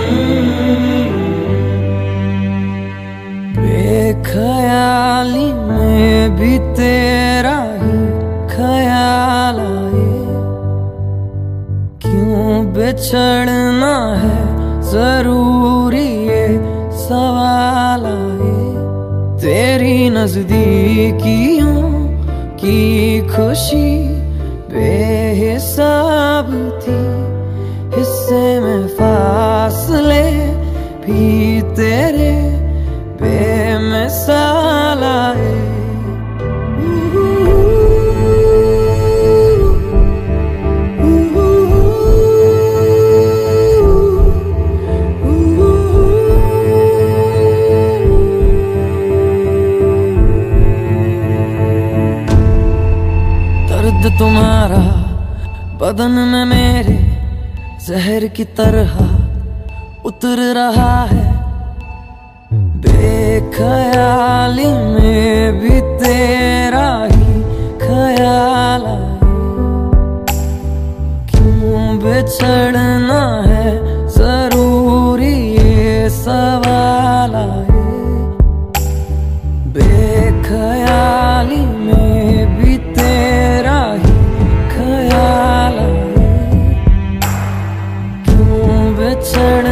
बेख्याली में भी तेरा ही ख्याल आए, क्यों बिछड़ना है जरूरी ये सवाल आए। तेरी नजदीकियों की खुशी बेहिसाब थी, हिस्से में फासले भी तेरे बेमिसाल आए। दर्द तुम्हारा बदन में मेरे जहर की तरह उतर रहा है, बेख्याली में भी तेरा ही ख्याल आए। क्यों बिछड़ना है जरूरी ये सवाल आए, बेख्याली में भी तेरा ही ख्याल आए। क्यों बिछड़